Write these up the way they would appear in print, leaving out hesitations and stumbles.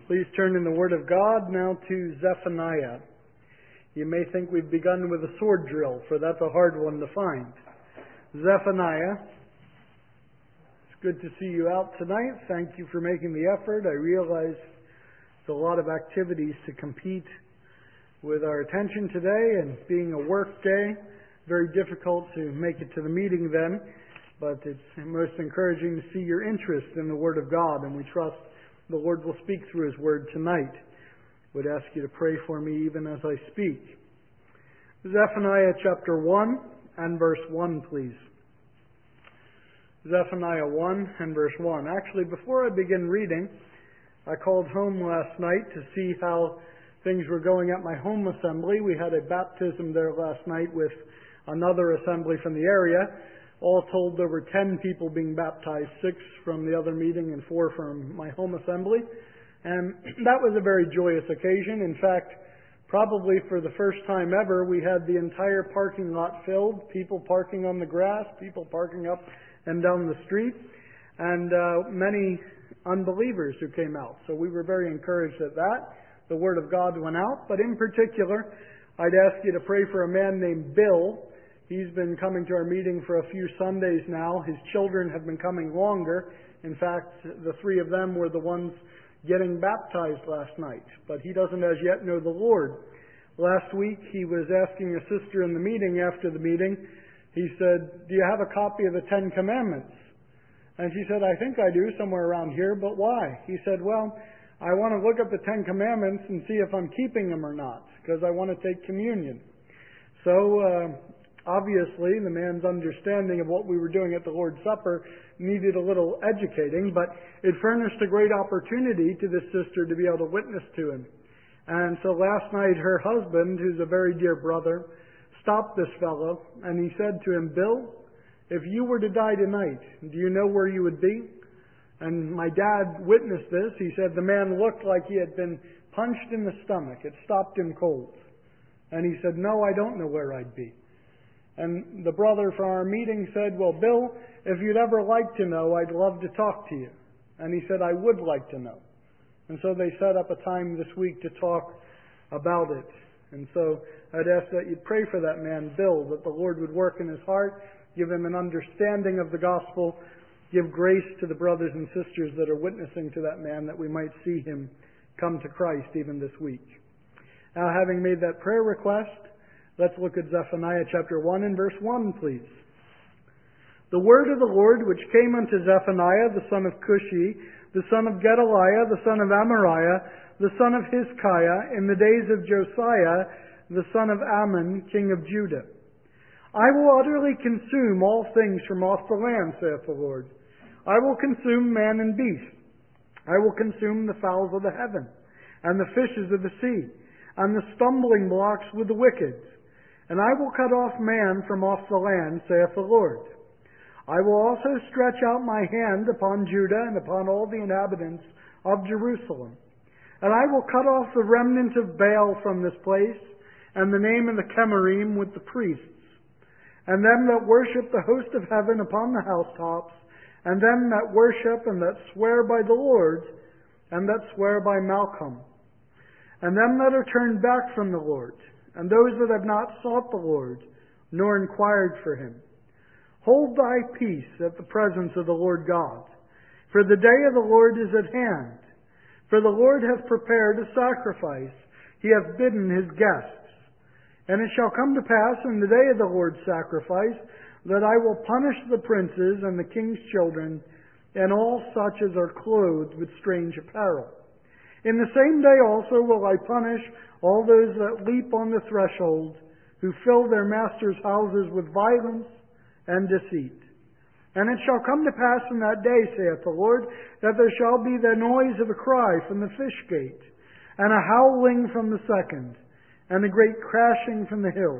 Please turn in the Word of God now to Zephaniah. You may think we've begun with a sword drill, for that's a hard one to find. Zephaniah. It's good to see you out tonight. Thank you for making the effort. I realize it's a lot of activities to compete with our attention today, and being a work day, very difficult to make it to the meeting then, but it's most encouraging to see your interest in the Word of God, and we trust the Lord will speak through His Word tonight. I would ask you to pray for me even as I speak. Zephaniah chapter 1 and verse 1, please. Zephaniah 1 and verse 1. Actually, before I begin reading, I called home last night to see how things were going at my home assembly. We had a baptism there last night with another assembly from the area. All told, there were 10 people being baptized, 6 from the other meeting and 4 from my home assembly. And that was a very joyous occasion. In fact, probably for the first time ever, we had the entire parking lot filled, people parking on the grass, people parking up and down the street, and many unbelievers who came out. So we were very encouraged at that. The Word of God went out, but in particular, I'd ask you to pray for a man named Bill. He's been coming to our meeting for a few Sundays now. His children have been coming longer. In fact, the 3 of them were the ones getting baptized last night. But he doesn't as yet know the Lord. Last week, he was asking a sister in the meeting, after the meeting, he said, "Do you have a copy of the 10 Commandments?" And she said, "I think I do, somewhere around here, but why?" He said, "Well, I want to look up the 10 Commandments and see if I'm keeping them or not, because I want to take communion." So, obviously, the man's understanding of what we were doing at the Lord's Supper needed a little educating, but it furnished a great opportunity to this sister to be able to witness to him. And so last night, her husband, who's a very dear brother, stopped this fellow, and he said to him, "Bill, if you were to die tonight, do you know where you would be?" And my dad witnessed this. He said the man looked like he had been punched in the stomach. It stopped him cold. And he said, "No, I don't know where I'd be." And the brother from our meeting said, "Well, Bill, if you'd ever like to know, I'd love to talk to you." And he said, "I would like to know." And so they set up a time this week to talk about it. And so I'd ask that you'd pray for that man, Bill, that the Lord would work in his heart, give him an understanding of the gospel, give grace to the brothers and sisters that are witnessing to that man, that we might see him come to Christ even this week. Now, having made that prayer request, let's look at Zephaniah chapter 1 and verse 1, please. "The word of the Lord which came unto Zephaniah, the son of Cushi, the son of Gedaliah, the son of Amariah, the son of Hizkiah, in the days of Josiah, the son of Ammon, king of Judah. I will utterly consume all things from off the land, saith the Lord. I will consume man and beast. I will consume the fowls of the heaven, and the fishes of the sea, and the stumbling blocks with the wicked. And I will cut off man from off the land, saith the Lord. I will also stretch out my hand upon Judah and upon all the inhabitants of Jerusalem. And I will cut off the remnant of Baal from this place, and the name of the Chemarim with the priests, and them that worship the host of heaven upon the housetops, and them that worship and that swear by the Lord, and that swear by Malcham, and them that are turned back from the Lord, and those that have not sought the Lord, nor inquired for Him. Hold thy peace at the presence of the Lord God, for the day of the Lord is at hand. For the Lord hath prepared a sacrifice, He hath bidden His guests. And it shall come to pass in the day of the Lord's sacrifice, that I will punish the princes and the king's children, and all such as are clothed with strange apparel. In the same day also will I punish all those that leap on the threshold, who fill their masters' houses with violence and deceit. And it shall come to pass in that day, saith the Lord, that there shall be the noise of a cry from the fish gate, and a howling from the second, and a great crashing from the hills.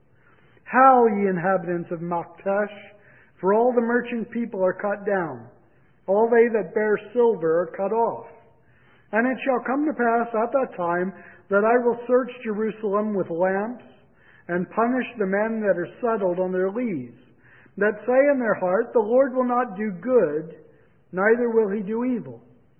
Howl, ye inhabitants of Maktesh, for all the merchant people are cut down. All they that bear silver are cut off. And it shall come to pass at that time that I will search Jerusalem with lamps, and punish the men that are settled on their lees, that say in their heart, the Lord will not do good, neither will He do evil.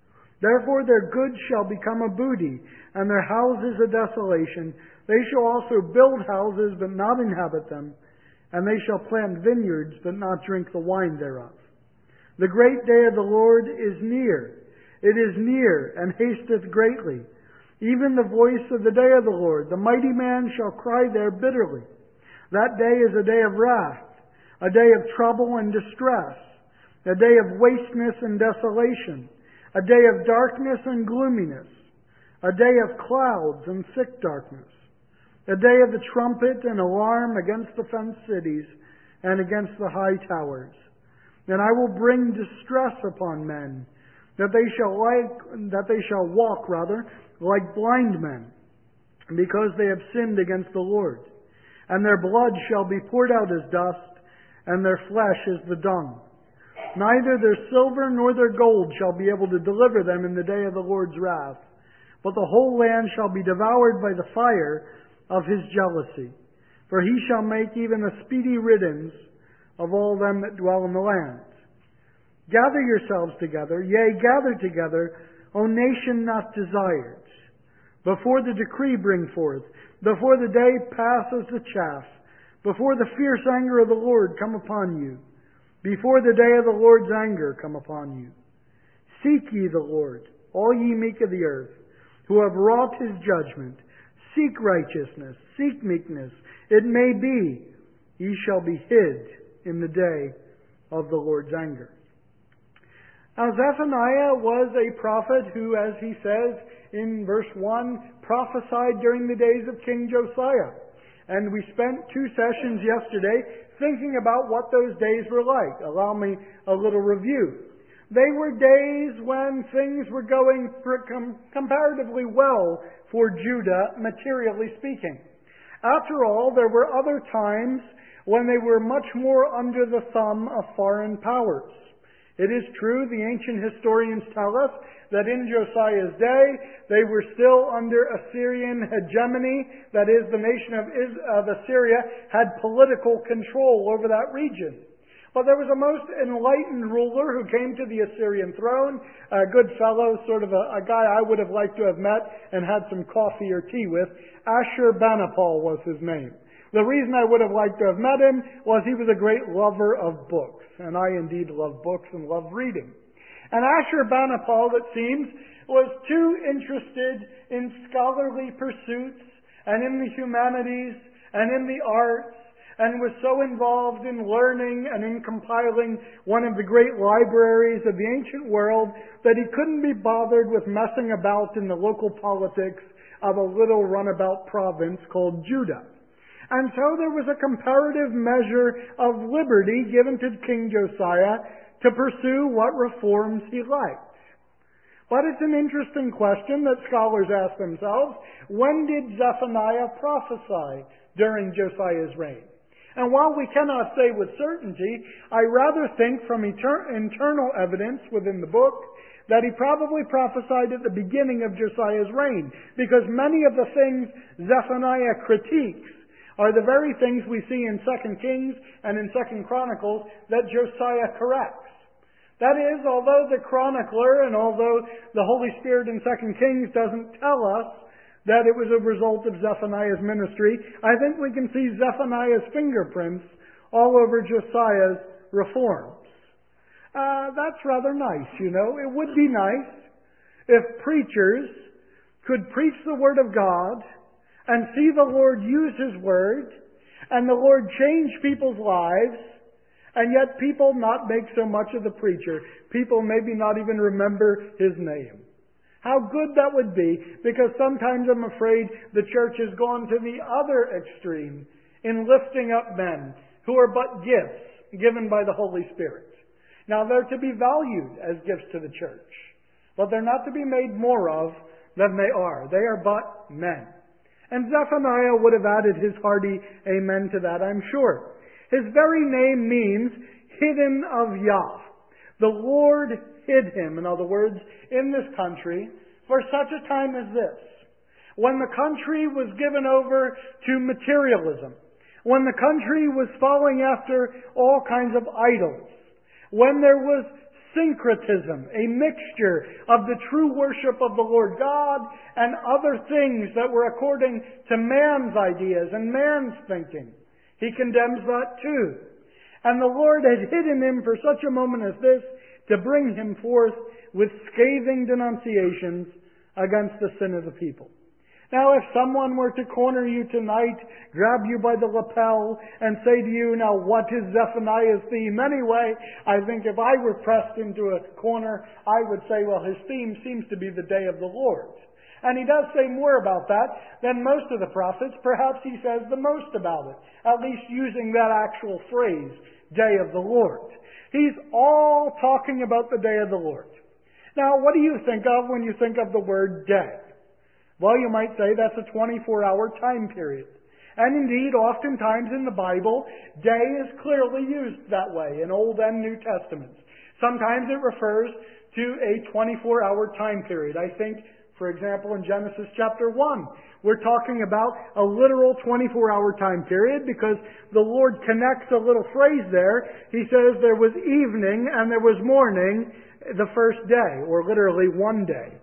Therefore their goods shall become a booty, and their houses a desolation. They shall also build houses, but not inhabit them, and they shall plant vineyards, but not drink the wine thereof. The great day of the Lord is near. It is near, and hasteth greatly. Even the voice of the day of the Lord. The mighty man shall cry there bitterly. That day is a day of wrath, a day of trouble and distress, a day of wasteness and desolation, a day of darkness and gloominess, a day of clouds and thick darkness, a day of the trumpet and alarm against the fenced cities and against the high towers. And I will bring distress upon men, that they shall walk like blind men, because they have sinned against the Lord. And their blood shall be poured out as dust, and their flesh as the dung. Neither their silver nor their gold shall be able to deliver them in the day of the Lord's wrath, but the whole land shall be devoured by the fire of his jealousy. For he shall make even a speedy riddance of all them that dwell in the land. Gather yourselves together, yea, gather together, O nation not desired. Before the decree bring forth, before the day pass as the chaff, before the fierce anger of the Lord come upon you, before the day of the Lord's anger come upon you. Seek ye the Lord, all ye meek of the earth, who have wrought his judgment. Seek righteousness, seek meekness. It may be, ye shall be hid in the day of the Lord's anger. Now Zephaniah was a prophet who, as he says in verse 1, prophesied during the days of King Josiah. And we spent 2 sessions yesterday thinking about what those days were like. Allow me a little review. They were days when things were going comparatively well for Judah, materially speaking. After all, there were other times when they were much more under the thumb of foreign powers. It is true, the ancient historians tell us, that in Josiah's day, they were still under Assyrian hegemony. That is, the nation of Assyria had political control over that region. But there was a most enlightened ruler who came to the Assyrian throne, a good fellow, sort of a guy I would have liked to have met and had some coffee or tea with. Ashurbanipal was his name. The reason I would have liked to have met him was he was a great lover of books. And I indeed love books and love reading. And Ashurbanipal, it seems, was too interested in scholarly pursuits and in the humanities and in the arts, and was so involved in learning and in compiling one of the great libraries of the ancient world that he couldn't be bothered with messing about in the local politics of a little runabout province called Judah. And so there was a comparative measure of liberty given to King Josiah to pursue what reforms he liked. But it's an interesting question that scholars ask themselves. When did Zephaniah prophesy during Josiah's reign? And while we cannot say with certainty, I rather think from internal evidence within the book that he probably prophesied at the beginning of Josiah's reign, because many of the things Zephaniah critiques are the very things we see in 2 Kings and in 2 Chronicles that Josiah corrects. That is, although the chronicler and although the Holy Spirit in 2 Kings doesn't tell us that it was a result of Zephaniah's ministry, I think we can see Zephaniah's fingerprints all over Josiah's reforms. That's rather nice, you know. It would be nice if preachers could preach the Word of God and see the Lord use His Word, and the Lord change people's lives, and yet people not make so much of the preacher. People maybe not even remember his name. How good that would be, because sometimes I'm afraid the church has gone to the other extreme in lifting up men who are but gifts given by the Holy Spirit. Now they're to be valued as gifts to the church, but they're not to be made more of than they are. They are but men. And Zephaniah would have added his hearty amen to that, I'm sure. His very name means hidden of Yah. The Lord hid him, in other words, in this country for such a time as this, when the country was given over to materialism, when the country was following after all kinds of idols, when there was syncretism, a mixture of the true worship of the Lord God and other things that were according to man's ideas and man's thinking. He condemns that too. And the Lord had hidden him for such a moment as this to bring him forth with scathing denunciations against the sin of the people. Now, if someone were to corner you tonight, grab you by the lapel, and say to you, now what is Zephaniah's theme anyway? I think if I were pressed into a corner, I would say, well, his theme seems to be the day of the Lord. And he does say more about that than most of the prophets. Perhaps he says the most about it, at least using that actual phrase, day of the Lord. He's all talking about the day of the Lord. Now, what do you think of when you think of the word day? Well, you might say that's a 24-hour time period. And indeed, oftentimes in the Bible, day is clearly used that way in Old and New Testaments. Sometimes it refers to a 24-hour time period. I think, for example, in Genesis chapter 1, we're talking about a literal 24-hour time period because the Lord connects a little phrase there. He says there was evening and there was morning the first day, or literally one day.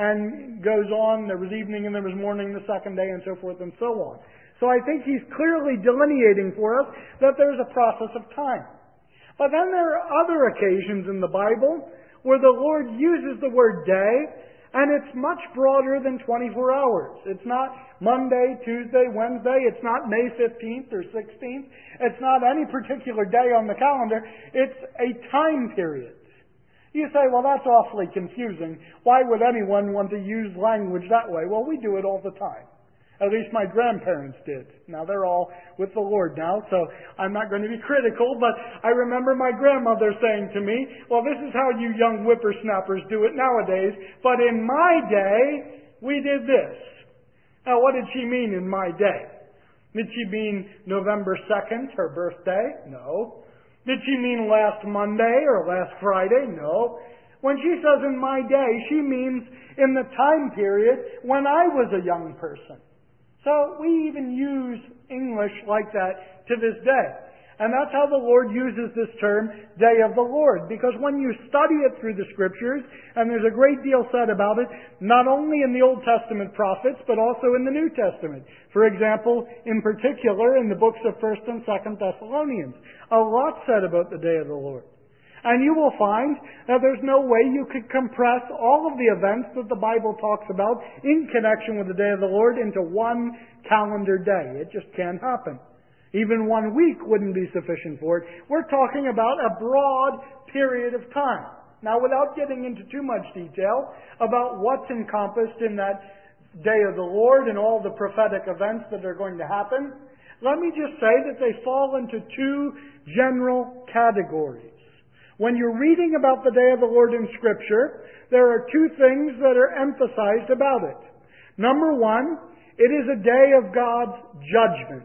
And goes on, there was evening and there was morning the second day, and so forth and so on. So I think he's clearly delineating for us that there's a process of time. But then there are other occasions in the Bible where the Lord uses the word day, and it's much broader than 24 hours. It's not Monday, Tuesday, Wednesday. It's not May 15th or 16th. It's not any particular day on the calendar. It's a time period. You say, well, that's awfully confusing. Why would anyone want to use language that way? Well, we do it all the time. At least my grandparents did. Now, they're all with the Lord now, so I'm not going to be critical, but I remember my grandmother saying to me, well, this is how you young whippersnappers do it nowadays, but in my day, we did this. Now, what did she mean in my day? Did she mean November 2nd, her birthday? No. Did she mean last Monday or last Friday? No. When she says in my day, she means in the time period when I was a young person. So we even use English like that to this day. And that's how the Lord uses this term, day of the Lord. Because when you study it through the Scriptures, and there's a great deal said about it, not only in the Old Testament prophets, but also in the New Testament. For example, in particular, in the books of 1st and 2nd Thessalonians. A lot said about the day of the Lord. And you will find that there's no way you could compress all of the events that the Bible talks about in connection with the day of the Lord into one calendar day. It just can't happen. Even 1 week wouldn't be sufficient for it. We're talking about a broad period of time. Now, without getting into too much detail about what's encompassed in that day of the Lord and all the prophetic events that are going to happen, let me just say that they fall into two general categories. When you're reading about the day of the Lord in Scripture, there are two things that are emphasized about it. Number one, it is a day of God's judgment.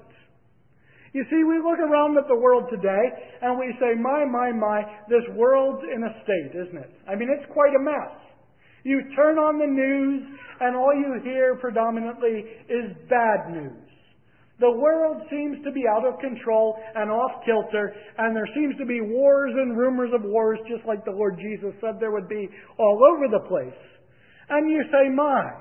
You see, we look around at the world today and we say, my, this world's in a state, isn't it? I mean, it's quite a mess. You turn on the news and all you hear predominantly is bad news. The world seems to be out of control and off kilter, and there seems to be wars and rumors of wars, just like the Lord Jesus said there would be all over the place. And you say,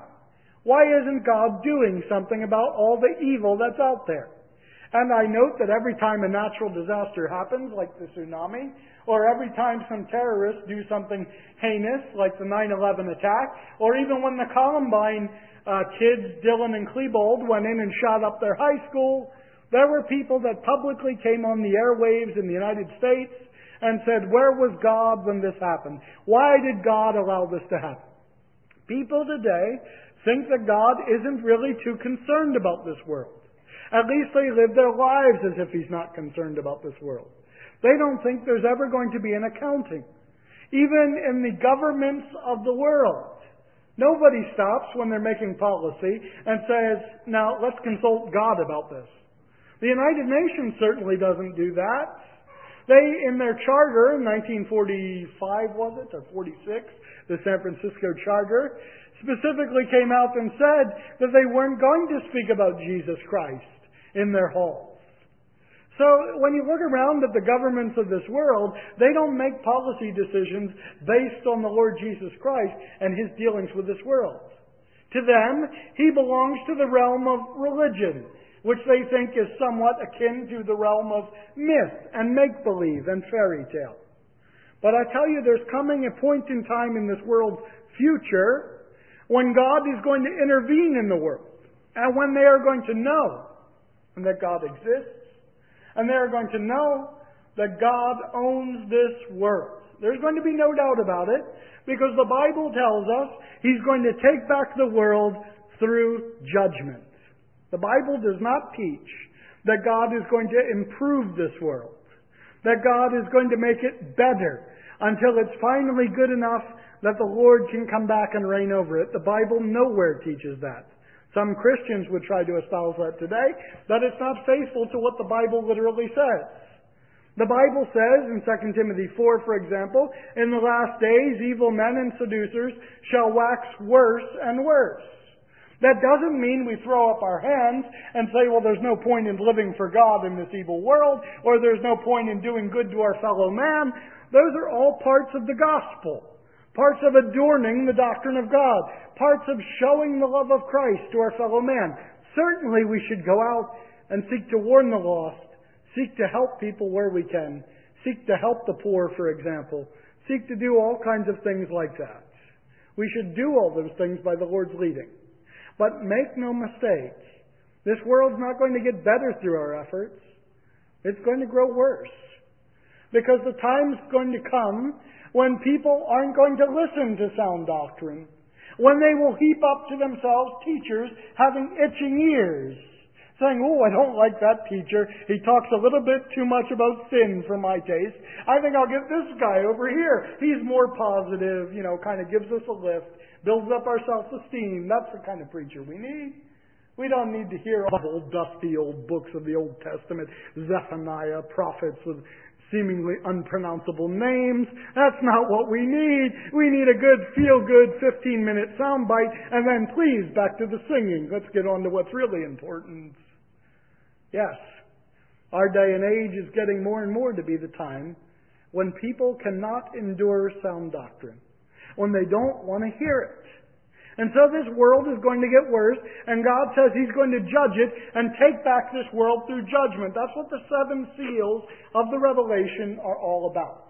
why isn't God doing something about all the evil that's out there? And I note that every time a natural disaster happens, like the tsunami, or every time some terrorists do something heinous, like the 9/11 attack, or even when the Columbine kids, Dylan and Klebold, went in and shot up their high school, there were people that publicly came on the airwaves in the United States and said, where was God when this happened? Why did God allow this to happen? People today think that God isn't really too concerned about this world. At least they live their lives as if He's not concerned about this world. They don't think there's ever going to be an accounting. Even in the governments of the world, nobody stops when they're making policy and says, now let's consult God about this. The United Nations certainly doesn't do that. They, in their charter in 1945, was it, or 46, the San Francisco Charter, specifically came out and said that they weren't going to speak about Jesus Christ in their halls. So when you look around at the governments of this world, they don't make policy decisions based on the Lord Jesus Christ and His dealings with this world. To them, He belongs to the realm of religion, which they think is somewhat akin to the realm of myth and make-believe and fairy tale. But I tell you, there's coming a point in time in this world's future when God is going to intervene in the world, and when they are going to know that God exists, and they are going to know that God owns this world. There's going to be no doubt about it, because the Bible tells us He's going to take back the world through judgment. The Bible does not teach that God is going to improve this world, that God is going to make it better until it's finally good enough that the Lord can come back and reign over it. The Bible nowhere teaches that. Some Christians would try to espouse that today, but it's not faithful to what the Bible literally says. The Bible says in 2 Timothy 4, for example, in the last days, evil men and seducers shall wax worse and worse. That doesn't mean we throw up our hands and say, well, there's no point in living for God in this evil world, or there's no point in doing good to our fellow man. Those are all parts of the gospel. Parts of adorning the doctrine of God. Parts of showing the love of Christ to our fellow man. Certainly we should go out and seek to warn the lost. Seek to help people where we can. Seek to help the poor, for example. Seek to do all kinds of things like that. We should do all those things by the Lord's leading. But make no mistake, this world's not going to get better through our efforts. It's going to grow worse. Because the time's going to come when people aren't going to listen to sound doctrine, when they will heap up to themselves teachers having itching ears, saying, oh, I don't like that teacher. He talks a little bit too much about sin for my taste. I think I'll get this guy over here. He's more positive, kind of gives us a lift, builds up our self-esteem. That's the kind of preacher we need. We don't need to hear all the old dusty old books of the Old Testament, Zephaniah, prophets with seemingly unpronounceable names. That's not what we need. We need a good, feel-good 15-minute soundbite, and then please, back to the singing. Let's get on to what's really important. Yes, our day and age is getting more and more to be the time when people cannot endure sound doctrine, when they don't want to hear it. And so this world is going to get worse, and God says He's going to judge it and take back this world through judgment. That's what the 7 seals of the Revelation are all about.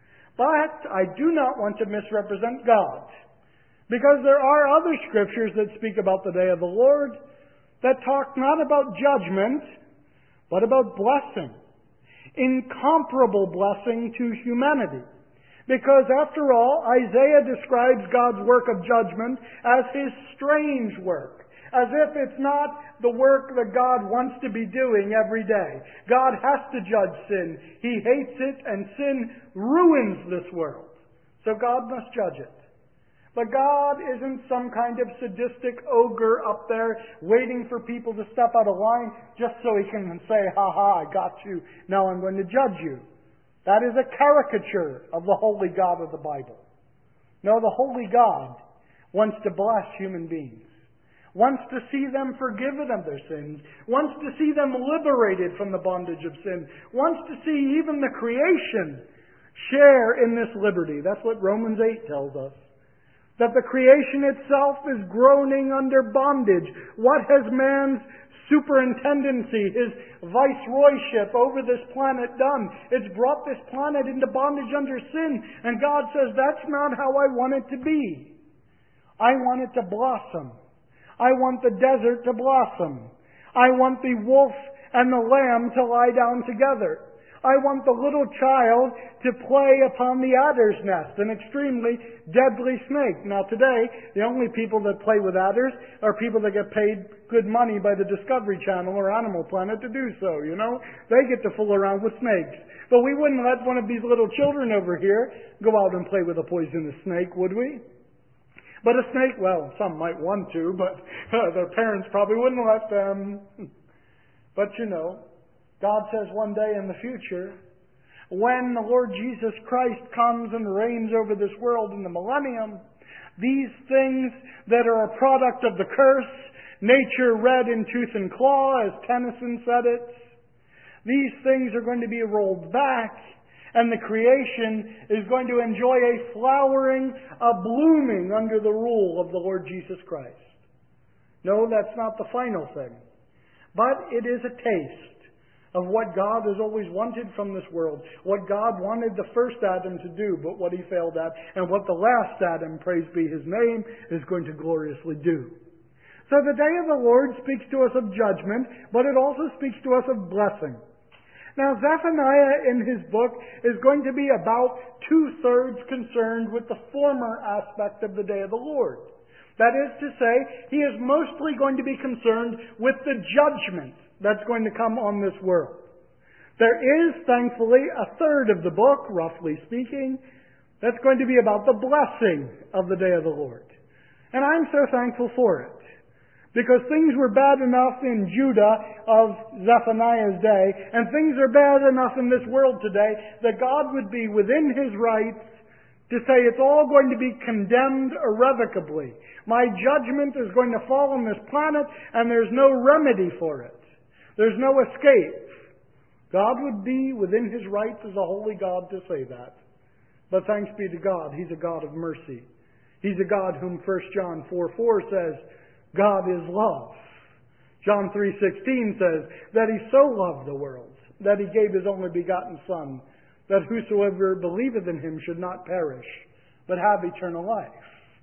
But I do not want to misrepresent God, because there are other scriptures that speak about the day of the Lord that talk not about judgment, but about blessing. Incomparable blessing to humanity. Because after all, Isaiah describes God's work of judgment as His strange work. As if it's not the work that God wants to be doing every day. God has to judge sin. He hates it, and sin ruins this world. So God must judge it. But God isn't some kind of sadistic ogre up there waiting for people to step out of line just so He can say, ha ha, I got you. Now I'm going to judge you. That is a caricature of the holy God of the Bible. No, the holy God wants to bless human beings, wants to see them forgiven of their sins, wants to see them liberated from the bondage of sin, wants to see even the creation share in this liberty. That's what Romans 8 tells us. That the creation itself is groaning under bondage. What has man's superintendency, his viceroyship over this planet done? It's brought this planet into bondage under sin. And God says, that's not how I want it to be. I want it to blossom. I want the desert to blossom. I want the wolf and the lamb to lie down together. I want the little child to play upon the adder's nest, an extremely deadly snake. Now today, the only people that play with adders are people that get paid good money by the Discovery Channel or Animal Planet to do so, They get to fool around with snakes. But we wouldn't let one of these little children over here go out and play with a poisonous snake, would we? But a snake, well, some might want to, but their parents probably wouldn't let them. But God says one day in the future, when the Lord Jesus Christ comes and reigns over this world in the millennium, these things that are a product of the curse, nature red in tooth and claw, as Tennyson said it, These things are going to be rolled back, and the creation is going to enjoy a flowering, a blooming under the rule of the Lord Jesus Christ. No, that's not the final thing. But it is a taste of what God has always wanted from this world, what God wanted the first Adam to do, but what he failed at, and what the last Adam, praise be his name, is going to gloriously do. So the day of the Lord speaks to us of judgment, but it also speaks to us of blessing. Now, Zephaniah in his book is going to be about 2/3 concerned with the former aspect of the day of the Lord. That is to say, he is mostly going to be concerned with the judgment that's going to come on this world. There is, thankfully, 1/3 of the book, roughly speaking, that's going to be about the blessing of the day of the Lord. And I'm so thankful for it. Because things were bad enough in Judah of Zephaniah's day, and things are bad enough in this world today, that God would be within his rights to say it's all going to be condemned irrevocably. My judgment is going to fall on this planet, and there's no remedy for it. There's no escape. God would be within his rights as a holy God to say that. But thanks be to God, he's a God of mercy. He's a God whom 1 John 4:4 says, God is love. John 3:16 says that he so loved the world that he gave his only begotten Son, that whosoever believeth in him should not perish, but have eternal life.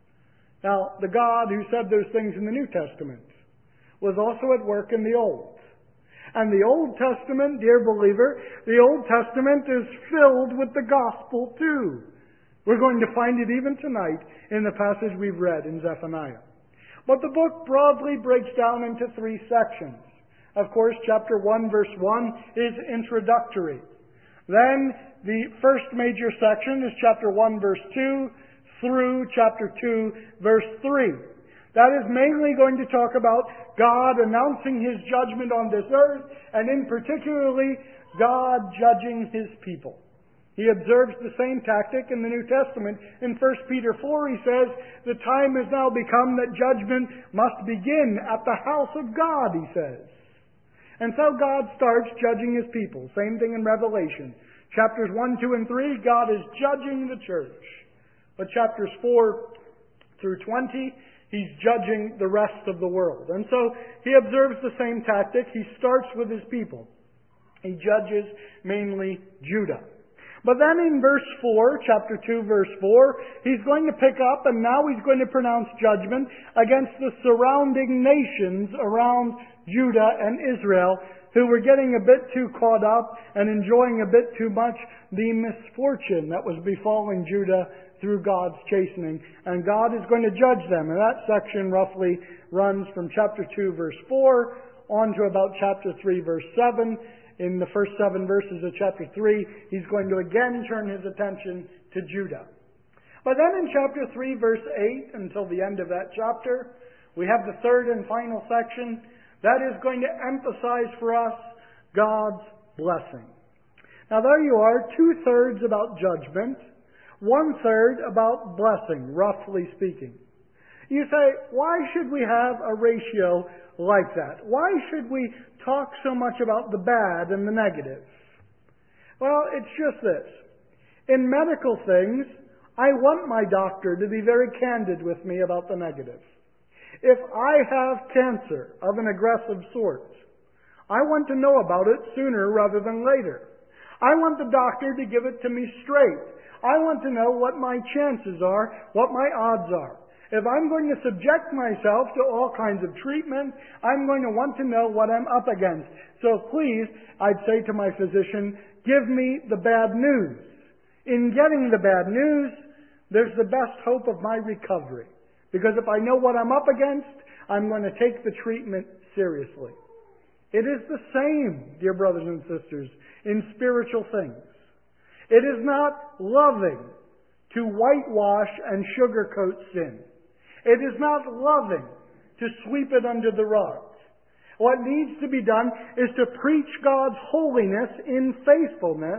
Now, the God who said those things in the New Testament was also at work in the Old. And the Old Testament, dear believer, the Old Testament is filled with the gospel too. We're going to find it even tonight in the passage we've read in Zephaniah. But the book broadly breaks down into 3 sections. Of course, chapter 1, verse 1 is introductory. Then the first major section is chapter 1, verse 2 through chapter 2, verse 3. That is mainly going to talk about God announcing his judgment on this earth, and in particularly, God judging his people. He observes the same tactic in the New Testament. In 1 Peter 4, he says, the time has now become that judgment must begin at the house of God, he says. And so God starts judging his people. Same thing in Revelation. Chapters 1, 2, and 3, God is judging the church. But chapters 4 through 20, he's judging the rest of the world. And so he observes the same tactic. He starts with his people. He judges mainly Judah. But then in verse 4, chapter 2, verse 4, he's going to pick up, and now he's going to pronounce judgment against the surrounding nations around Judah and Israel, who were getting a bit too caught up and enjoying a bit too much the misfortune that was befalling Judah through God's chastening. And God is going to judge them. And that section roughly runs from chapter 2, verse 4, on to about chapter 3, verse 7. In the first 7 verses of chapter 3, he's going to again turn his attention to Judah. But then in chapter 3, verse 8, until the end of that chapter, we have the third and final section that is going to emphasize for us God's blessing. Now there you are, 2/3 about judgment, 1/3 about blessing, roughly speaking. You say, why should we have a ratio like that? Why should we talk so much about the bad and the negative? Well, it's just this. In medical things, I want my doctor to be very candid with me about the negative. If I have cancer of an aggressive sort, I want to know about it sooner rather than later. I want the doctor to give it to me straight. I want to know what my chances are, what my odds are. If I'm going to subject myself to all kinds of treatment, I'm going to want to know what I'm up against. So please, I'd say to my physician, give me the bad news. In getting the bad news, there's the best hope of my recovery. Because if I know what I'm up against, I'm going to take the treatment seriously. It is the same, dear brothers and sisters, in spiritual things. It is not loving to whitewash and sugarcoat sin. It is not loving to sweep it under the rug. What needs to be done is to preach God's holiness in faithfulness,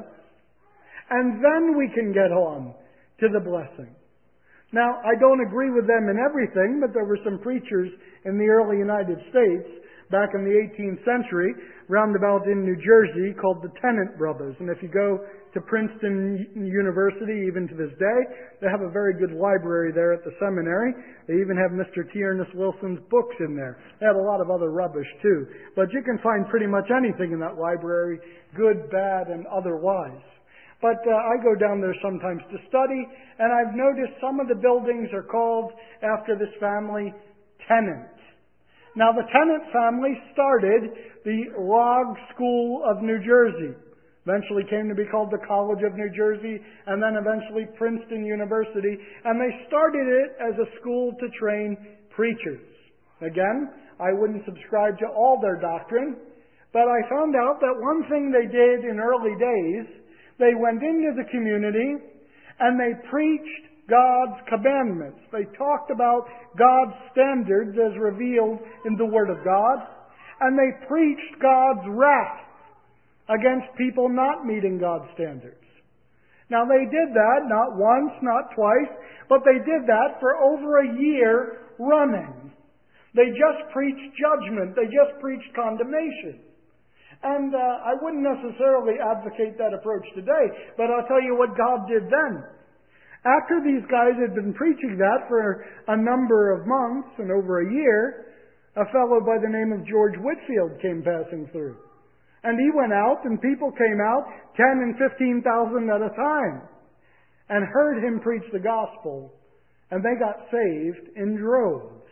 and then we can get on to the blessing. Now, I don't agree with them in everything, but there were some preachers in the early United States back in the 18th century, roundabout in New Jersey, called the Tennant Brothers. And if you go to Princeton University, even to this day, they have a very good library there at the seminary. They even have Mr. T. Ernest Wilson's books in there. They have a lot of other rubbish too. But you can find pretty much anything in that library, good, bad, and otherwise. But I go down there sometimes to study, and I've noticed some of the buildings are called after this family, Tennant. Now, the Tennant family started the Log School of New Jersey. Eventually came to be called the College of New Jersey, and then eventually Princeton University. And they started it as a school to train preachers. Again, I wouldn't subscribe to all their doctrine, but I found out that one thing they did in early days, they went into the community and they preached God's commandments. They talked about God's standards as revealed in the Word of God, and they preached God's wrath against people not meeting God's standards. Now they did that not once, not twice, but they did that for over a year running. They just preached judgment. They just preached condemnation. And I wouldn't necessarily advocate that approach today, but I'll tell you what God did then. After these guys had been preaching that for a number of months and over a year, a fellow by the name of George Whitefield came passing through. And he went out, and people came out, 10 and 15,000 at a time, and heard him preach the gospel, and they got saved in droves.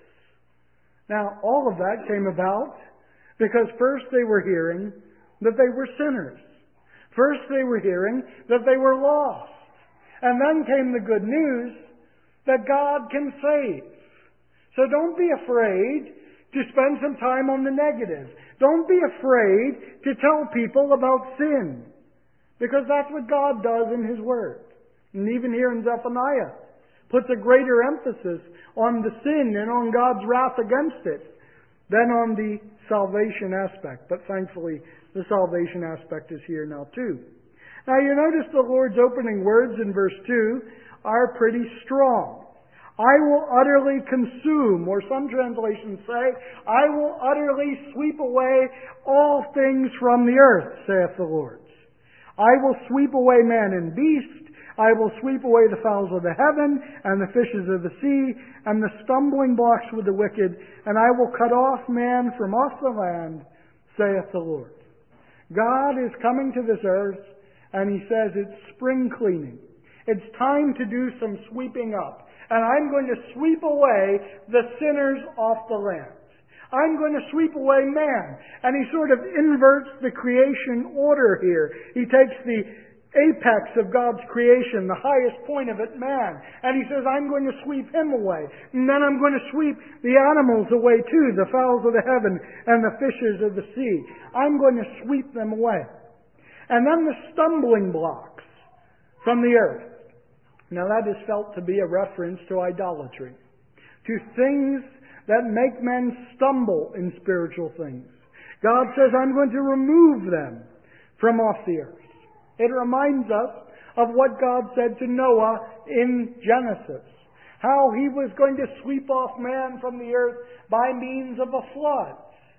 Now, all of that came about because first they were hearing that they were sinners. First they were hearing that they were lost. And then came the good news that God can save. So don't be afraid to spend some time on the negative. Don't be afraid to tell people about sin. Because that's what God does in His Word. And even here in Zephaniah, puts a greater emphasis on the sin and on God's wrath against it than on the salvation aspect. But thankfully, the salvation aspect is here now too. Now you notice the Lord's opening words in verse 2 are pretty strong. I will utterly consume, or some translations say, I will utterly sweep away all things from the earth, saith the Lord. I will sweep away man and beast. I will sweep away the fowls of the heaven and the fishes of the sea and the stumbling blocks with the wicked, and I will cut off man from off the land, saith the Lord. God is coming to this earth, and He says it's spring cleaning. It's time to do some sweeping up. And I'm going to sweep away the sinners off the land. I'm going to sweep away man. And He sort of inverts the creation order here. He takes the apex of God's creation, the highest point of it, man. And He says, I'm going to sweep him away. And then I'm going to sweep the animals away too, the fowls of the heaven and the fishes of the sea. I'm going to sweep them away. And then the stumbling blocks from the earth. Now that is felt to be a reference to idolatry. To things that make men stumble in spiritual things. God says, I'm going to remove them from off the earth. It reminds us of what God said to Noah in Genesis. How He was going to sweep off man from the earth by means of a flood.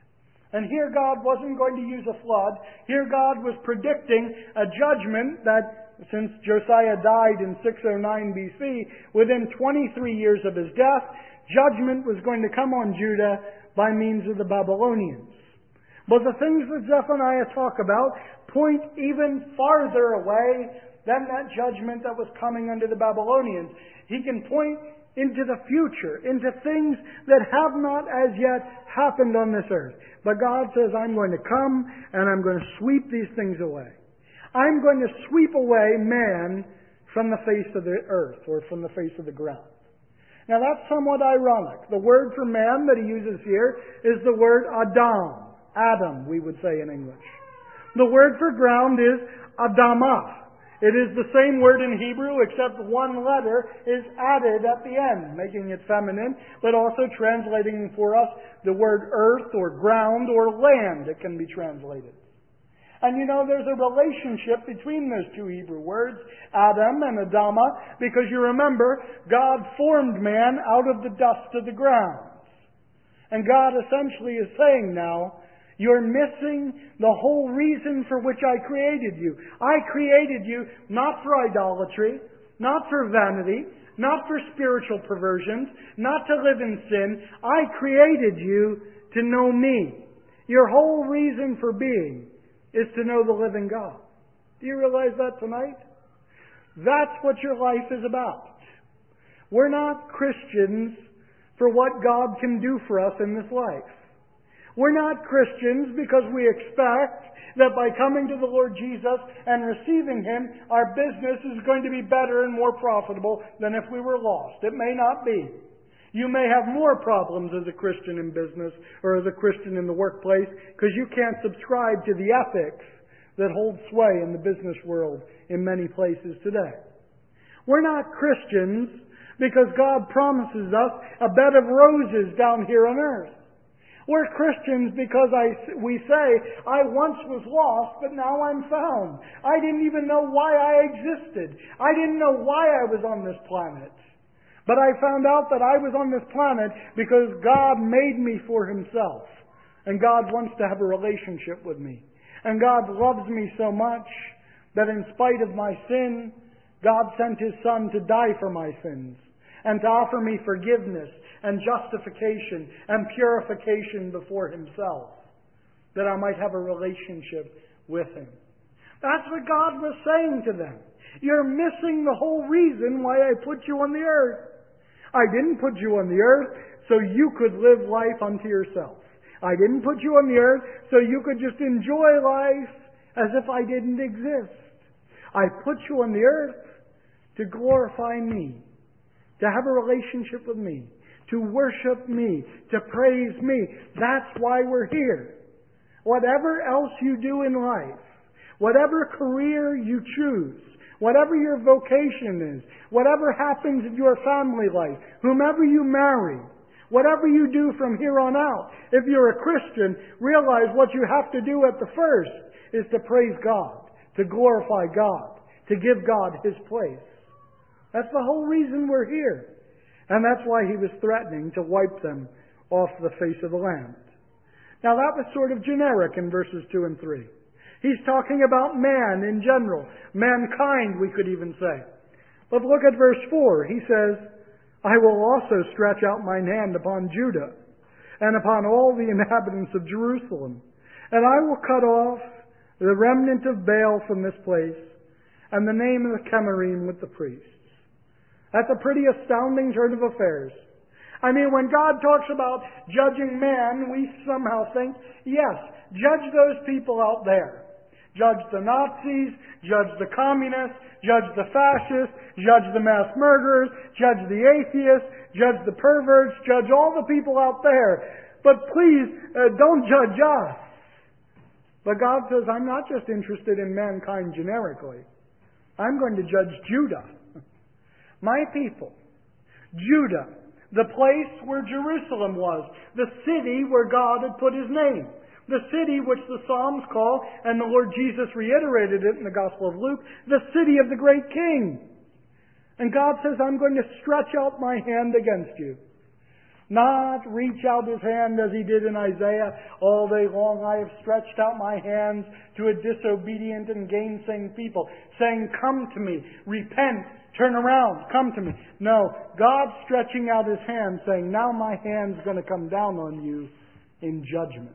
And here God wasn't going to use a flood. Here God was predicting a judgment that, since Josiah died in 609 BC, within 23 years of his death, judgment was going to come on Judah by means of the Babylonians. But the things that Zephaniah talk about point even farther away than that judgment that was coming under the Babylonians. He can point into the future, into things that have not as yet happened on this earth. But God says, I'm going to come and I'm going to sweep these things away. I'm going to sweep away man from the face of the earth, or from the face of the ground. Now that's somewhat ironic. The word for man that He uses here is the word Adam. Adam, we would say in English. The word for ground is Adamah. It is the same word in Hebrew, except one letter is added at the end, making it feminine, but also translating for us the word earth or ground or land, it can be translated. And you know, there's a relationship between those two Hebrew words, Adam and Adamah, because you remember, God formed man out of the dust of the ground. And God essentially is saying now, you're missing the whole reason for which I created you. I created you not for idolatry, not for vanity, not for spiritual perversions, not to live in sin. I created you to know me. Your whole reason for being is to know the living God. Do you realize that tonight? That's what your life is about. We're not Christians for what God can do for us in this life. We're not Christians because we expect that by coming to the Lord Jesus and receiving Him, our business is going to be better and more profitable than if we were lost. It may not be. You may have more problems as a Christian in business or as a Christian in the workplace because you can't subscribe to the ethics that hold sway in the business world in many places today. We're not Christians because God promises us a bed of roses down here on earth. We're Christians because we say, I once was lost, but now I'm found. I didn't even know why I existed. I didn't know why I was on this planet. But I found out that I was on this planet because God made me for Himself. And God wants to have a relationship with me. And God loves me so much that in spite of my sin, God sent His Son to die for my sins and to offer me forgiveness and justification and purification before Himself, that I might have a relationship with Him. That's what God was saying to them. You're missing the whole reason why I put you on the earth. I didn't put you on the earth so you could live life unto yourself. I didn't put you on the earth so you could just enjoy life as if I didn't exist. I put you on the earth to glorify me, to have a relationship with me, to worship me, to praise me. That's why we're here. Whatever else you do in life, whatever career you choose, whatever your vocation is, whatever happens in your family life, whomever you marry, whatever you do from here on out, if you're a Christian, realize what you have to do at the first is to praise God, to glorify God, to give God His place. That's the whole reason we're here. And that's why He was threatening to wipe them off the face of the land. Now that was sort of generic in verses 2 and 3. He's talking about man in general. Mankind, we could even say. But look at verse 4. He says, I will also stretch out mine hand upon Judah and upon all the inhabitants of Jerusalem. And I will cut off the remnant of Baal from this place and the name of the Chemarim with the priests. That's a pretty astounding turn of affairs. I mean, when God talks about judging man, we somehow think, yes, judge those people out there. Judge the Nazis, judge the communists, judge the fascists, judge the mass murderers, judge the atheists, judge the perverts, judge all the people out there. But please, don't judge us. But God says, I'm not just interested in mankind generically. I'm going to judge Judah. My people, Judah, the place where Jerusalem was, the city where God had put His name, the city which the Psalms call, and the Lord Jesus reiterated it in the Gospel of Luke, the city of the great King. And God says, I'm going to stretch out my hand against you. Not reach out His hand as He did in Isaiah, all day long I have stretched out my hands to a disobedient and gainsaying people, saying, come to me, repent, turn around, come to me. No, God's stretching out His hand, saying, now my hand's going to come down on you in judgment.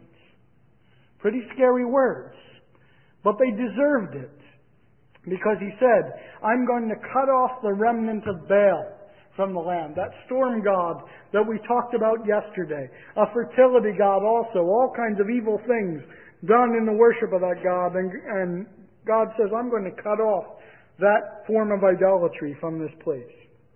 Pretty scary words, but they deserved it, because He said, I'm going to cut off the remnant of Baal from the land. That storm god that we talked about yesterday. A fertility god also. All kinds of evil things done in the worship of that god. And God says, I'm going to cut off that form of idolatry from this place.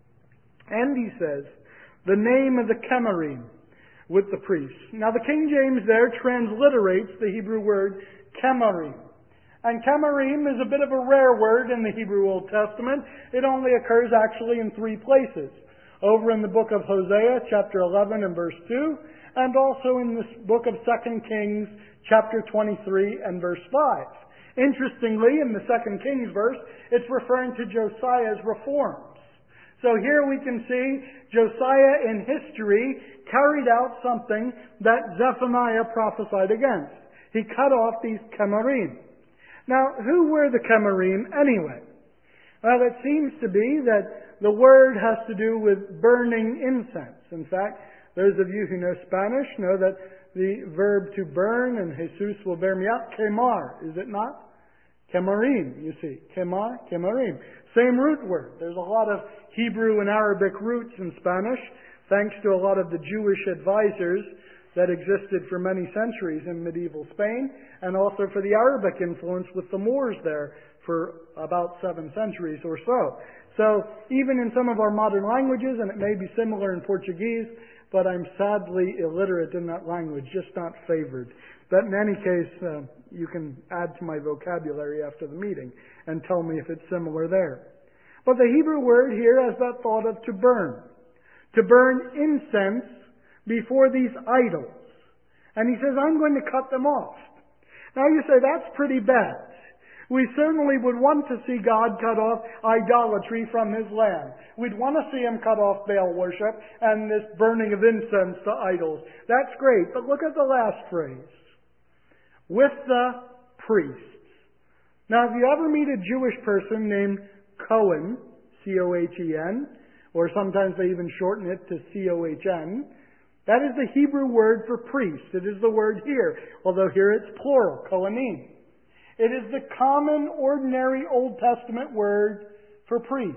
And He says, the name of the Chemarim with the priests. Now the King James there transliterates the Hebrew word Chemarim. And Chemarim is a bit of a rare word in the Hebrew Old Testament. It only occurs actually in 3 places. Over in the book of Hosea, chapter 11 and verse 2, and also in the book of 2 Kings, chapter 23 and verse 5. Interestingly, in the 2 Kings verse, it's referring to Josiah's reforms. So here we can see Josiah in history carried out something that Zephaniah prophesied against. He cut off these Chemarim. Now, who were the Chemarim anyway? Well, it seems to be that the word has to do with burning incense. In fact, those of you who know Spanish know that the verb to burn, and Jesus will bear me out, quemar, is it not? Chemarim, you see. Quemar, Chemarim. Same root word. There's a lot of Hebrew and Arabic roots in Spanish, thanks to a lot of the Jewish advisors that existed for many centuries in medieval Spain, and also for the Arabic influence with the Moors there for about 7 centuries or so. So even in some of our modern languages, and it may be similar in Portuguese, but I'm sadly illiterate in that language, just not favored. But in any case, you can add to my vocabulary after the meeting and tell me if it's similar there. But the Hebrew word here has that thought of to burn. To burn incense before these idols. And he says, I'm going to cut them off. Now you say, that's pretty bad. We certainly would want to see God cut off idolatry from His land. We'd want to see Him cut off Baal worship and this burning of incense to idols. That's great. But look at the last phrase. With the priests. Now, if you ever meet a Jewish person named Cohen, C-O-H-E-N, or sometimes they even shorten it to C-O-H-N, that is the Hebrew word for priest. It is the word here, although here it's plural, Kohanim. It is the common, ordinary Old Testament word for priest.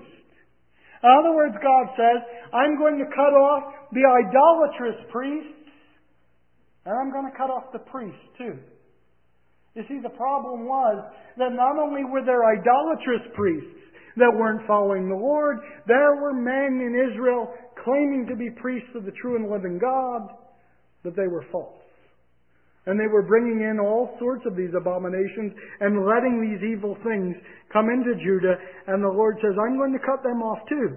In other words, God says, I'm going to cut off the idolatrous priests, and I'm going to cut off the priests too. You see, the problem was that not only were there idolatrous priests that weren't following the Lord, there were men in Israel claiming to be priests of the true and living God, but they were false. And they were bringing in all sorts of these abominations and letting these evil things come into Judah. And the Lord says, I'm going to cut them off too.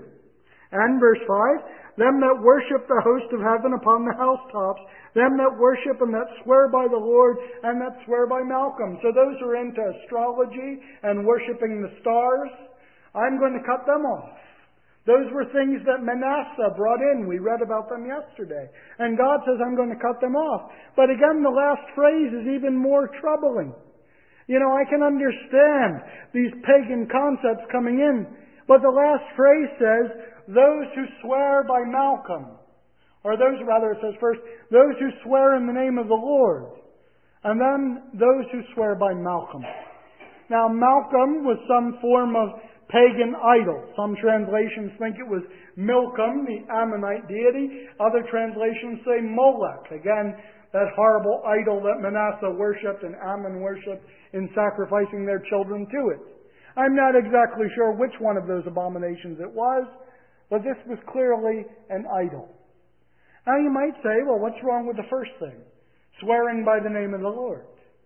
And verse 5, them that worship the host of heaven upon the housetops, them that worship and that swear by the Lord and that swear by Malcolm. So those who are into astrology and worshiping the stars, I'm going to cut them off. Those were things that Manasseh brought in. We read about them yesterday. And God says, I'm going to cut them off. But again, the last phrase is even more troubling. You know, I can understand these pagan concepts coming in. But the last phrase says, those who swear by Malcolm. Or those, rather, it says first, those who swear in the name of the Lord. And then those who swear by Malcolm. Now, Malcolm was some form of pagan idol. Some translations think it was Milcom, the Ammonite deity. Other translations say Molech. Again, that horrible idol that Manasseh worshipped and Ammon worshipped in sacrificing their children to it. I'm not exactly sure which one of those abominations it was, but this was clearly an idol. Now you might say, well, what's wrong with the first thing? Swearing by the name of the Lord.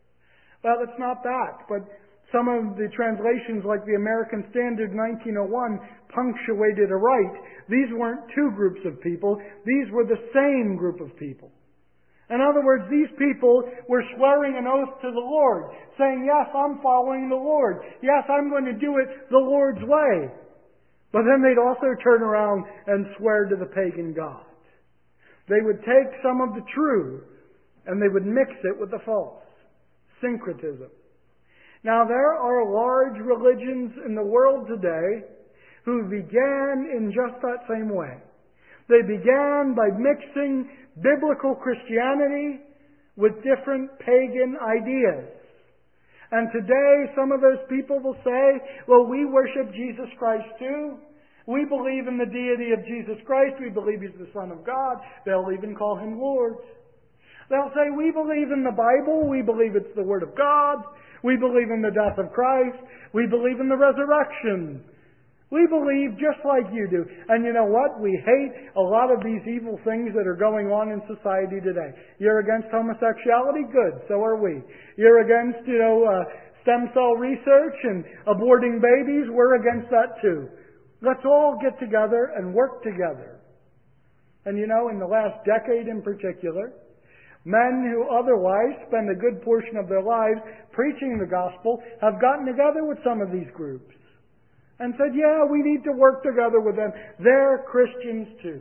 Well, it's not that, but some of the translations, like the American Standard 1901, punctuated aright. These weren't two groups of people. These were the same group of people. In other words, these people were swearing an oath to the Lord, saying, yes, I'm following the Lord. Yes, I'm going to do it the Lord's way. But then they'd also turn around and swear to the pagan god. They would take some of the true and they would mix it with the false. Syncretism. Now, there are large religions in the world today who began in just that same way. They began by mixing biblical Christianity with different pagan ideas. And today, some of those people will say, well, we worship Jesus Christ too. We believe in the deity of Jesus Christ. We believe He's the Son of God. They'll even call Him Lord. They'll say, we believe in the Bible. We believe it's the Word of God. We believe in the death of Christ. We believe in the resurrection. We believe just like you do. And you know what? We hate a lot of these evil things that are going on in society today. You're against homosexuality? Good. So are we. You're against, stem cell research and aborting babies? We're against that too. Let's all get together and work together. And in the last decade in particular, men who otherwise spend a good portion of their lives preaching the gospel have gotten together with some of these groups. and said, yeah, we need to work together with them. They're Christians too.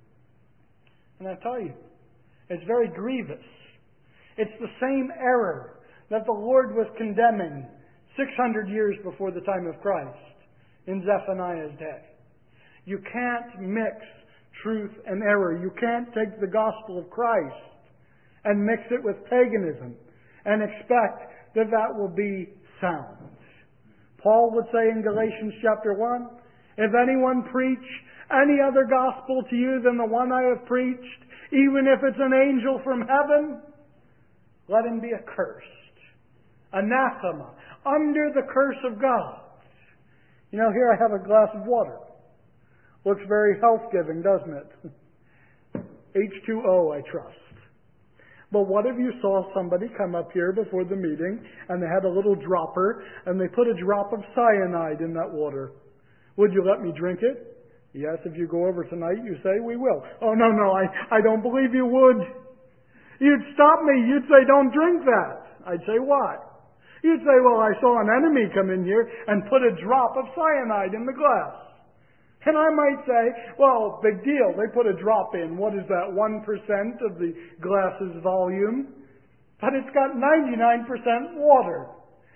And I tell you, it's very grievous. It's the same error that the Lord was condemning 600 years before the time of Christ in Zephaniah's day. You can't mix truth and error. You can't take the gospel of Christ and mix it with paganism and expect that that will be sound. Paul would say in Galatians chapter 1, if anyone preach any other gospel to you than the one I have preached, even if it's an angel from heaven, let him be accursed. Anathema. Under the curse of God. You know, here I have a glass of water. Looks very health-giving, doesn't it? H2O, I trust. But what if you saw somebody come up here before the meeting and they had a little dropper and they put a drop of cyanide in that water? Would you let me drink it? Yes, if you go over tonight, you say, we will. Oh, no, I don't believe you would. You'd stop me. You'd say, don't drink that. I'd say, why? You'd say, well, I saw an enemy come in here and put a drop of cyanide in the glass. And I might say, well, big deal. They put a drop in. What is that, 1% of the glass's volume? But it's got 99% water.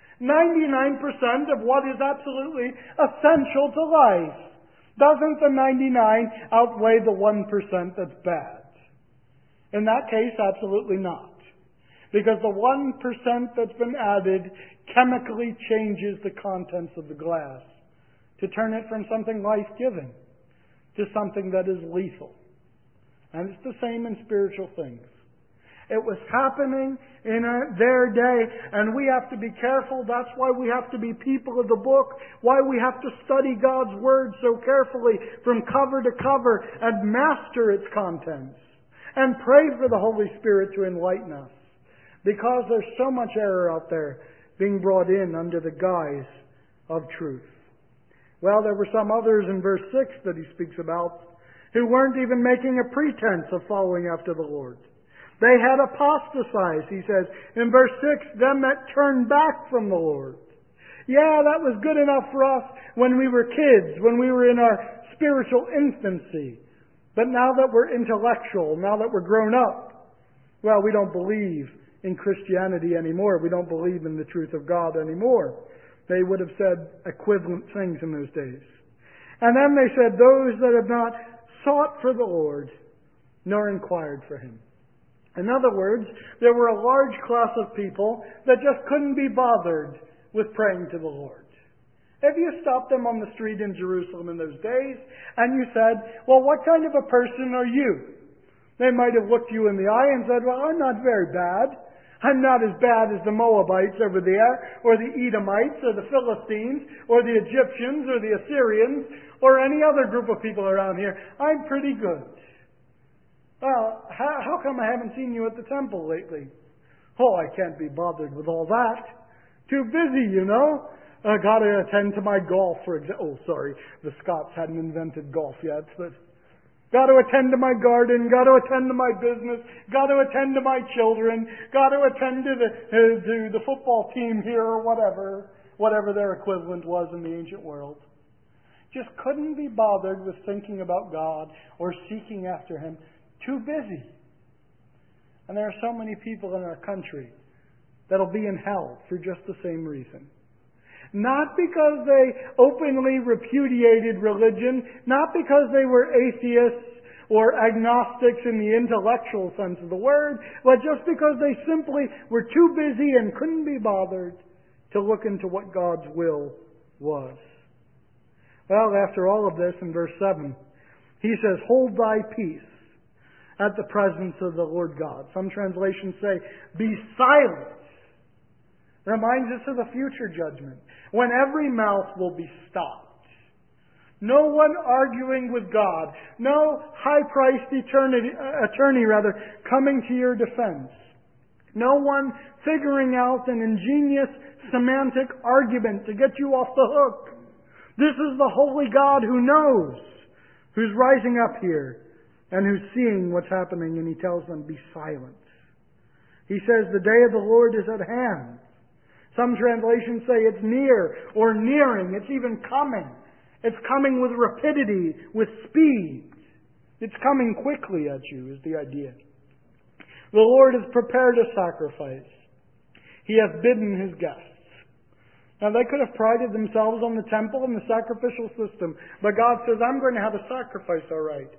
99% of what is absolutely essential to life. Doesn't the 99 outweigh the 1% that's bad? In that case, absolutely not. Because the 1% that's been added chemically changes the contents of the glass to turn it from something life-giving to something that is lethal. And it's the same in spiritual things. It was happening in their day, and we have to be careful. That's why we have to be people of the book, why we have to study God's Word so carefully from cover to cover and master its contents. And pray for the Holy Spirit to enlighten us. Because there's so much error out there being brought in under the guise of truth. Well, there were some others in verse 6 that he speaks about who weren't even making a pretense of following after the Lord. They had apostatized, he says, in verse 6, them that turned back from the Lord. Yeah, that was good enough for us when we were kids, when we were in our spiritual infancy. But now that we're intellectual, now that we're grown up, well, we don't believe in Christianity anymore. We don't believe in the truth of God anymore. They would have said equivalent things in those days. And then they said, those that have not sought for the Lord, nor inquired for Him. In other words, there were a large class of people that just couldn't be bothered with praying to the Lord. If you stopped them on the street in Jerusalem in those days, and you said, well, what kind of a person are you? They might have looked you in the eye and said, well, I'm not very bad. I'm not as bad as the Moabites over there, or the Edomites, or the Philistines, or the Egyptians, or the Assyrians, or any other group of people around here. I'm pretty good. Well, how come I haven't seen you at the temple lately? Oh, I can't be bothered with all that. Too busy, you know. Got to attend to my golf, for example. Oh, sorry, the Scots hadn't invented golf yet, but got to attend to my garden, got to attend to my business, got to attend to my children, got to attend to the football team here or whatever their equivalent was in the ancient world. Just couldn't be bothered with thinking about God or seeking after Him. Too busy. And there are so many people in our country that'll be in hell for just the same reason. Not because they openly repudiated religion, not because they were atheists or agnostics in the intellectual sense of the word, but just because they simply were too busy and couldn't be bothered to look into what God's will was. Well, after all of this, in verse 7, he says, hold thy peace at the presence of the Lord God. Some translations say, be silent. Reminds us of the future judgment, when every mouth will be stopped. No one arguing with God. No high-priced attorney coming to your defense. No one figuring out an ingenious semantic argument to get you off the hook. This is the holy God who knows, who's rising up here, and who's seeing what's happening, and He tells them, be silent. He says, the day of the Lord is at hand. Some translations say it's near or nearing. It's even coming. It's coming with rapidity, with speed. It's coming quickly at you, is the idea. The Lord has prepared a sacrifice. He hath bidden His guests. Now they could have prided themselves on the temple and the sacrificial system, but God says, I'm going to have a sacrifice, all right.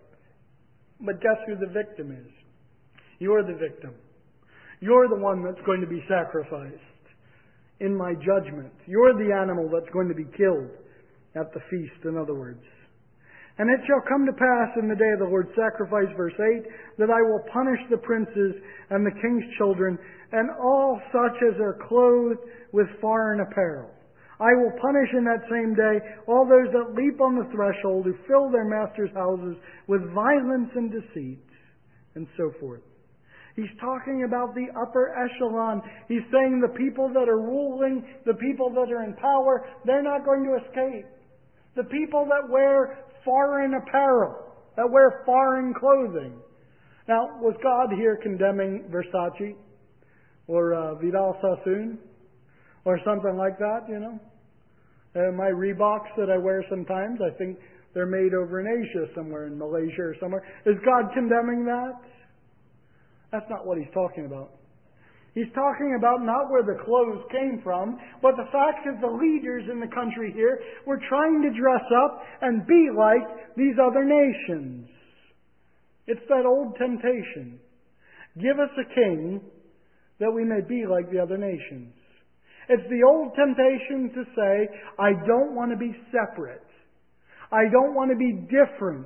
But guess who the victim is? You're the victim. You're the one that's going to be sacrificed in my judgment. You're the animal that's going to be killed at the feast, in other words. And it shall come to pass in the day of the Lord's sacrifice, verse 8, that I will punish the princes and the king's children, and all such as are clothed with foreign apparel. I will punish in that same day all those that leap on the threshold, who fill their masters' houses with violence and deceit, and so forth. He's talking about the upper echelon. He's saying the people that are ruling, the people that are in power, they're not going to escape. The people that wear foreign apparel, that wear foreign clothing. Now, was God here condemning Versace or Vidal Sassoon or something like that, you know? My Reeboks that I wear sometimes, I think they're made over in Asia somewhere, in Malaysia or somewhere. Is God condemning that? That's not what He's talking about. He's talking about not where the clothes came from, but the fact that the leaders in the country here were trying to dress up and be like these other nations. It's that old temptation. Give us a king that we may be like the other nations. It's the old temptation to say, I don't want to be separate. I don't want to be different.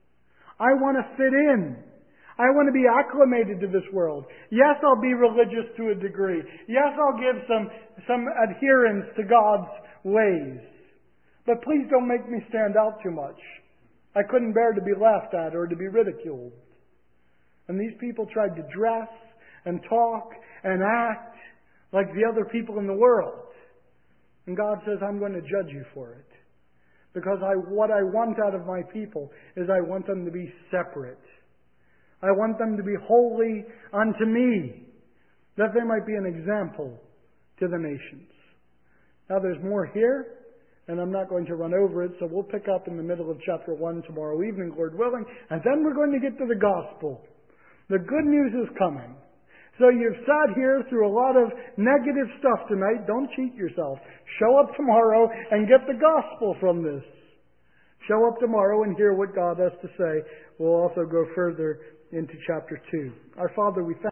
I want to fit in. I want to be acclimated to this world. Yes, I'll be religious to a degree. Yes, I'll give some adherence to God's ways. But please don't make me stand out too much. I couldn't bear to be laughed at or to be ridiculed. And these people tried to dress and talk and act like the other people in the world. And God says, I'm going to judge you for it. Because what I want out of my people is I want them to be separate. I want them to be holy unto me, that they might be an example to the nations. Now there's more here, and I'm not going to run over it, so we'll pick up in the middle of chapter 1 tomorrow evening, Lord willing, and then we're going to get to the gospel. The good news is coming. So you've sat here through a lot of negative stuff tonight. Don't cheat yourself. Show up tomorrow and get the gospel from this. Show up tomorrow and hear what God has to say. We'll also go further into chapter 2. Our Father, we thank